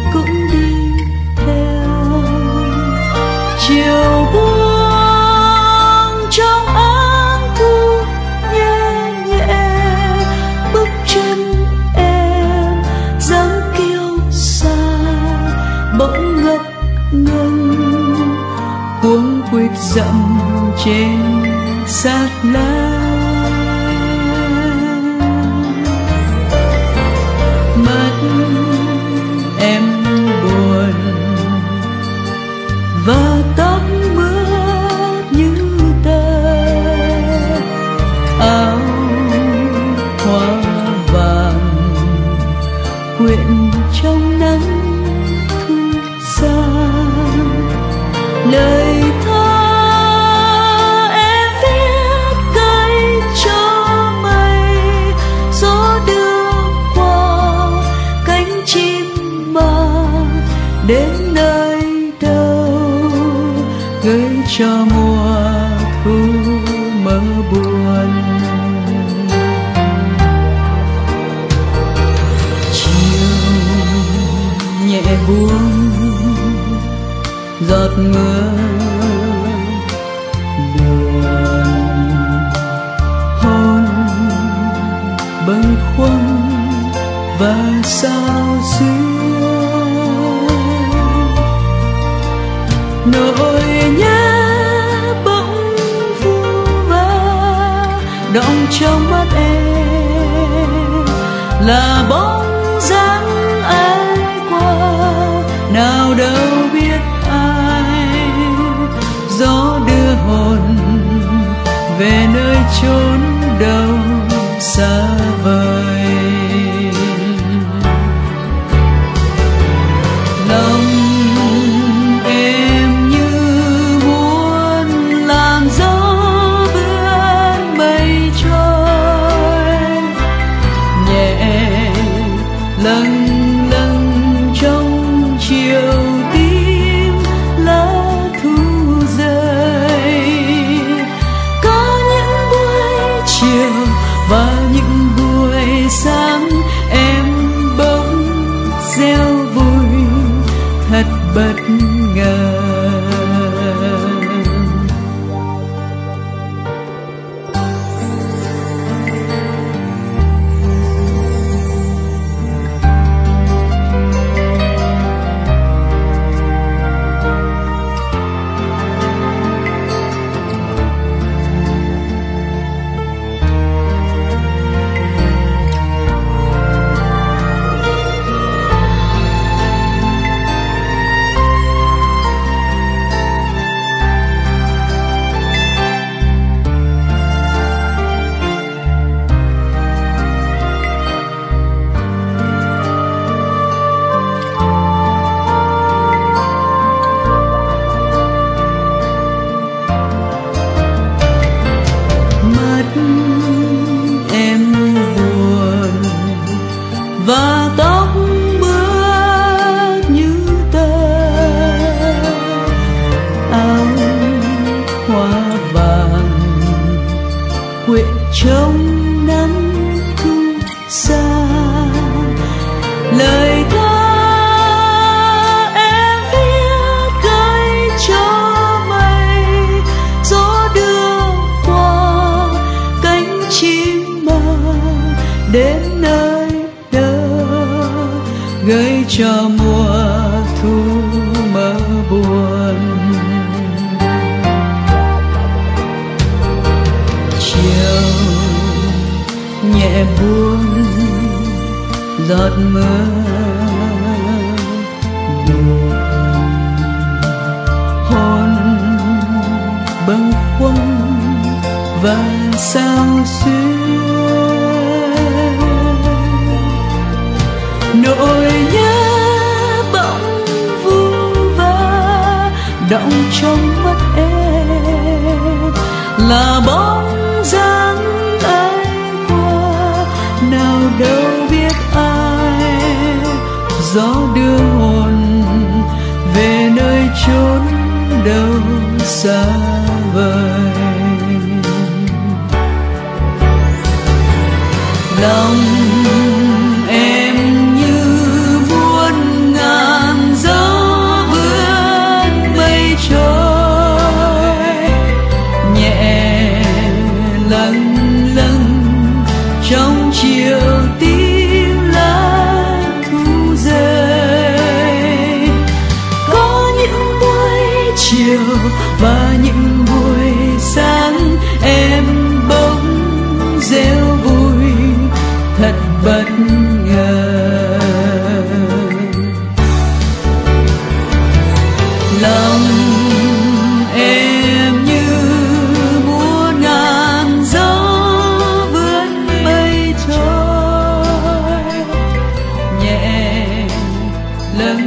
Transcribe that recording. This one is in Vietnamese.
cũng đi theo. Chiều buông trong áng thu nhẹ nhẹ, bước chân em dáng kiêu sa bỗng ngập ngừng, cuống quýt dặm trên sát lá. Mắt em buồn và tóc mướt như tơ, áo hoa vàng quyện trong nắng thu xa. Lời thơ em viết cay cho mây, gió đưa qua cánh chim mà đến nơi đâu, gửi cho mùa thu mơ buồn. Chiều nhẹ buông giọt mưa buồn, hôn bâng khuâng và sao xuyên. Nỗi nhớ bỗng vu vơ đọng trong mắt em, là bóng dáng ai qua nào đâu biết ai. Gió đưa hồn về nơi chốn đâu xa vời. Lòng em như muốn làm gió vươn mây trôi, nhẹ lâng lâng trong chiều tím lá thu rơi. Có những buổi chiều và những buổi sáng em bỗng gieo vui thật bất ngờ. Em buồn và tóc mướt như tơ, áo hoa vàng quyện trong nắng thu xa. Lời thơ em viết cay cho mây, gió đưa qua cánh chim mà đến nơi đâu, gửi cho mùa thu mơ buồn. Chiều nhẹ buông giọt mưa buồn, hôn bâng khuâng và sao xuyên. Nỗi nhớ bỗng vu vơ đọng trong mắt em, là bóng dáng ai qua nào đâu biết ai. Gió đưa hồn về nơi chốn đâu xa vời. Lòng em như muôn ngàn và những buổi sáng em bỗng reo vui thật bất ngờ. Lòng em như muôn ngàn gió vươn mây trôi nhẹ lâng